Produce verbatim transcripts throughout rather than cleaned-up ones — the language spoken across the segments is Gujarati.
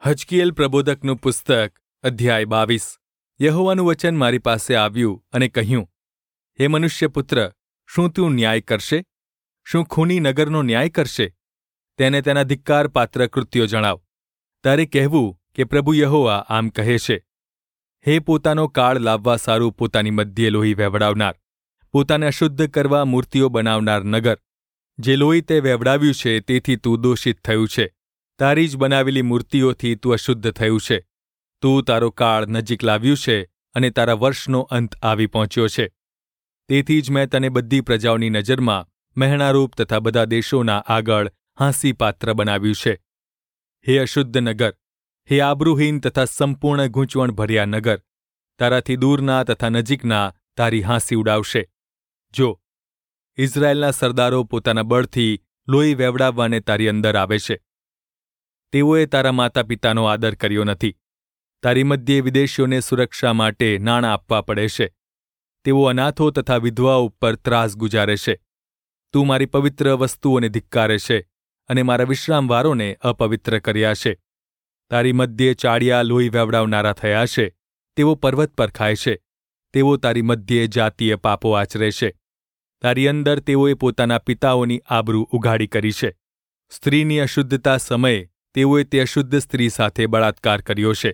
હજકીએલ પ્રબોધકનું પુસ્તક અધ્યાય બાવીસ. યહોવાનું વચન મારી પાસે આવ્યું અને કહ્યું, હે મનુષ્યપુત્ર, શું તું ન્યાય કરશે? શું ખૂની નગરનો ન્યાય કરશે? તેને તેના ધિક્કાર પાત્ર કૃત્યો જણાવ. તારે કહેવું કે પ્રભુ યહોવા આમ કહે છે, હે પોતાનો કાળ લાવવા સારું પોતાની મધ્યે લોહી વહેવડાવનાર, પોતાને અશુદ્ધ કરવા મૂર્તિઓ બનાવનાર નગર, જે લોહી તે વહેવડાવ્યું છે તેથી તું દોષિત થયું છે. તારી જ બનાવેલી મૂર્તિઓથી તું અશુદ્ધ થયું છે. તું તારો કાળ નજીક લાવ્યું છે અને તારા વર્ષનો અંત આવી પહોંચ્યો છે. તેથી જ મેં તને બધી પ્રજાઓની નજરમાં મહેણારૂપ તથા બધા દેશોના આગળ હાંસીપાત્ર બનાવ્યું છે. હે અશુદ્ધ નગર, હે આબરૂહીન તથા સંપૂર્ણ ગૂંચવણ ભર્યા નગર, તારાથી દૂરના તથા નજીકના તારી હાંસી ઉડાવશે. જો ઇઝરાયેલના સરદારો પોતાના બળથી લોહી વહેવડાવવાને તારી અંદર આવે છે. તેઓએ તારા માતા પિતાનો આદર કર્યો નથી. તારી મધ્યે વિદેશીઓને સુરક્ષા માટે નાણાં આપવા પડે છે. તેઓ અનાથો તથા વિધવાઓ ઉપર ત્રાસ ગુજારે છે. તું મારી પવિત્ર વસ્તુઓને ધિક્કારે છે અને મારા વિશ્રામવારોને અપવિત્ર કર્યા છે. તારી મધ્યે ચાડિયા લોહી વહેવડાવનારા થયા છે. તેઓ પર્વત પર ખાય છે. તેઓ તારી મધ્યે જાતીય પાપો આચરે છે. તારી અંદર તેઓએ પોતાના પિતાઓની આબરૂ ઉઘાડી કરી છે. સ્ત્રીની અશુદ્ધતા સમયે તેઓએ તે અશુદ્ધ સ્ત્રી સાથે બળાત્કાર કર્યો છે.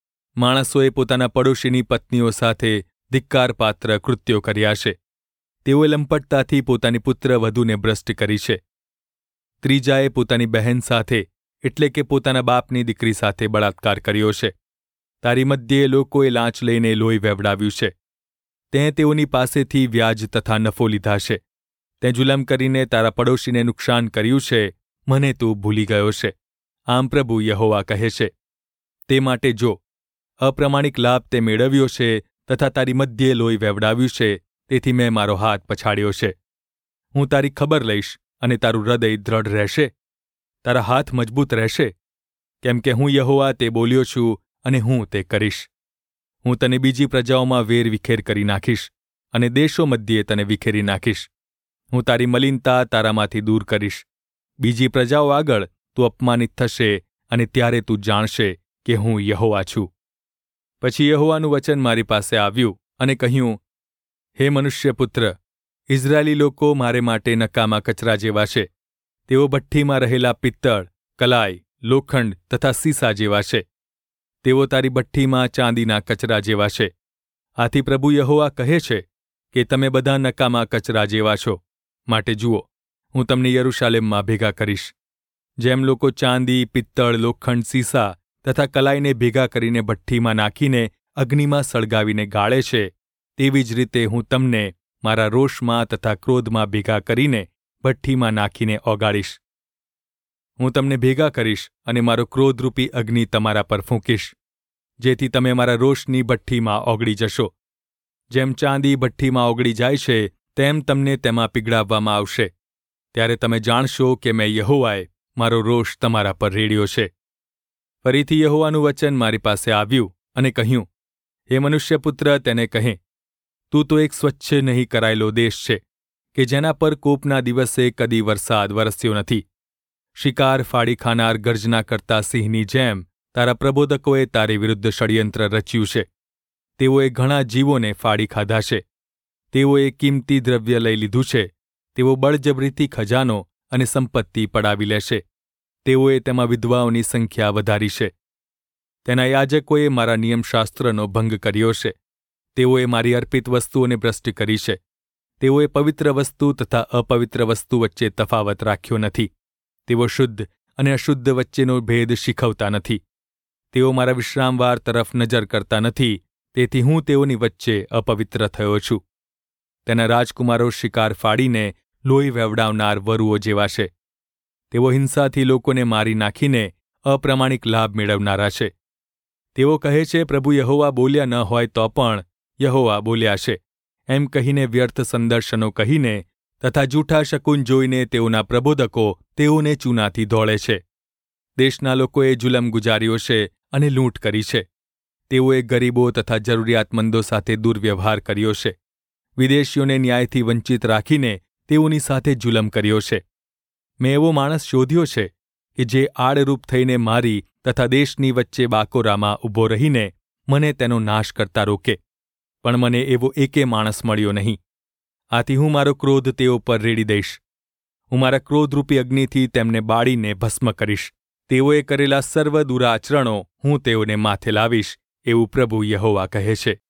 માણસોએ પોતાના પડોશીની પત્નીઓ સાથે ધિક્કારપાત્ર કૃત્યો કર્યા છે. તેઓએ લંપટતાથી પોતાની પુત્ર વધુને ભ્રષ્ટ કરી છે. ત્રીજાએ પોતાની બહેન સાથે એટલે કે પોતાના બાપની દીકરી સાથે બળાત્કાર કર્યો છે. તારી મધ્યે લોકોએ લાંચ લઈને લોહી વહેવડાવ્યું છે. તેં તેઓની પાસેથી વ્યાજ તથા નફો લીધા છે. તેં જુલમ કરીને તારા પડોશીને નુકસાન કર્યું છે. મને તું ભૂલી ગયો છે. આમ પ્રભુ યહોવા કહે છે. તે માટે જો અપ્રમાણિક લાભ તે મેળવ્યો છે તથા તારી મધ્યે લોહી વહેવડાવ્યું છે, તેથી મેં મારો હાથ પછાડ્યો છે. હું તારી ખબર લઈશ અને તારું હૃદય દ્રઢ રહેશે. તારા હાથ મજબૂત રહેશે, કેમ કે હું યહોવા તે બોલ્યો છું અને હું તે કરીશ. હું તને બીજી પ્રજાઓમાં વેર વિખેર કરી નાખીશ અને દેશો મધ્યે તને વિખેરી નાખીશ. હું તારી મલિનતા તારામાંથી દૂર કરીશ. બીજી પ્રજાઓ આગળ તું અપમાનિત થશે અને ત્યારે તું જાણશે કે હું યહોવા છું. પછી યહોવાનું વચન મારી પાસે આવ્યું અને કહ્યું, હે મનુષ્યપુત્ર, ઇઝરાયેલી લોકો મારે માટે નકામા કચરા જેવા છે. તેઓ ભઠ્ઠીમાં રહેલા પિત્તળ, કલાઈ, લોખંડ તથા સીસા જેવા છે. તેઓ તારી ભઠ્ઠીમાં ચાંદીના કચરા જેવા છે. આથી પ્રભુ યહોવા કહે છે કે તમે બધા નકામા કચરા જેવા છો. માટે જુઓ, હું તમને યરૂશાલેમમાં ભેગા કરીશ. જેમ લોકો ચાંદી, પિત્તળ, લોખંડ, સીસા તથા કલાઈને ભેગા કરીને ભઠ્ઠીમાં નાખીને અગ્નિમાં સળગાવીને ગાળે છે, તેવી જ રીતે હું તમને મારા રોષમાં તથા ક્રોધમાં ભેગા કરીને ભઠ્ઠીમાં નાખીને ઓગાળીશ. હું તમને ભેગા કરીશ અને મારો ક્રોધરૂપી અગ્નિ તમારા પર ફૂંકીશ, જેથી તમે મારા રોષની ભઠ્ઠીમાં ઓગળી જશો. જેમ ચાંદી ભઠ્ઠીમાં ઓગળી જાય છે, તેમ તમને તેમાં પીગળાવવામાં આવશે. ત્યારે તમે જાણશો કે મેં યહોવાએ મારો રોષ તમારા પર રેડ્યો છે. ફરીથી યહોવાનું વચન મારી પાસે આવ્યું અને કહ્યું, હે મનુષ્યપુત્ર, તેને કહે, તું તો એક સ્વચ્છ નહીં કરાયેલો દેશ છે કે જેના પર કોપના દિવસે કદી વરસાદ વરસ્યો નથી. શિકાર ફાડી ખાનાર ગર્જના કરતા સિંહની જેમ તારા પ્રબોધકોએ તારી વિરુદ્ધ ષડયંત્ર રચ્યું છે. તેઓએ ઘણા જીવોને ફાડી ખાધા છે. તેઓએ કિંમતી દ્રવ્ય લઈ લીધું છે. તેઓ બળજબરીથી ખજાનો અને સંપત્તિ પડાવી લેશે. તેઓએ તેમાં વિધવાઓની સંખ્યા વધારી છે. તેના યાજકોએ મારા નિયમશાસ્ત્રનો ભંગ કર્યો છે. તેઓએ મારી અર્પિત વસ્તુઓને ભ્રષ્ટ કરી છે. તેઓએ પવિત્ર વસ્તુ તથા અપવિત્ર વસ્તુ વચ્ચે તફાવત રાખ્યો નથી. તેઓ શુદ્ધ અને અશુદ્ધ વચ્ચેનો ભેદ શીખવતા નથી. તેઓ મારા વિશ્રામવાર તરફ નજર કરતા નથી. તેથી હું તેઓની વચ્ચે અપવિત્ર થયો છું. તેના રાજકુમારો શિકાર ફાડીને લોહી વહેવડાવનાર વરુઓ જેવા છે. તેઓ હિંસાથી લોકોને મારી નાખીને અપ્રમાણિક લાભ મેળવનારા છે. તેઓ કહે છે, પ્રભુ યહોવા બોલ્યા ન હોય તો પણ યહોવા બોલ્યા છે, એમ કહીને વ્યર્થ સંદર્શનો કહીને તથા જૂઠા શકુન જોઈને તેઓના પ્રબોધકો તેઓને ચૂનાથી ધોળે છે. દેશના લોકોએ જુલમ ગુજાર્યો છે અને લૂંટ કરી છે. તેઓએ ગરીબો તથા જરૂરિયાતમંદો સાથે દુર્વ્યવહાર કર્યો છે. વિદેશીઓને ન્યાયથી વંચિત રાખીને તેઓની સાથે જુલમ કર્યો છે. મેં એવો માણસ શોધ્યો છે કે જે આડરૂપ થઈને મારી તથા દેશની વચ્ચે બાકોરામાં ઊભો રહીને મને તેનો નાશ કરતા રોકે. પણ મને એવો એકે માણસ મળ્યો નહીં. આથી હું મારો ક્રોધ તેઓ પર રેડી દઈશ. હું મારા ક્રોધરૂપી અગ્નિથી તેમને બાળીને ભસ્મ કરીશ. તેઓએ કરેલા સર્વ દુરાચરણો હું તેઓને માથે લાવીશ, એવું પ્રભુ યહોવા કહે છે.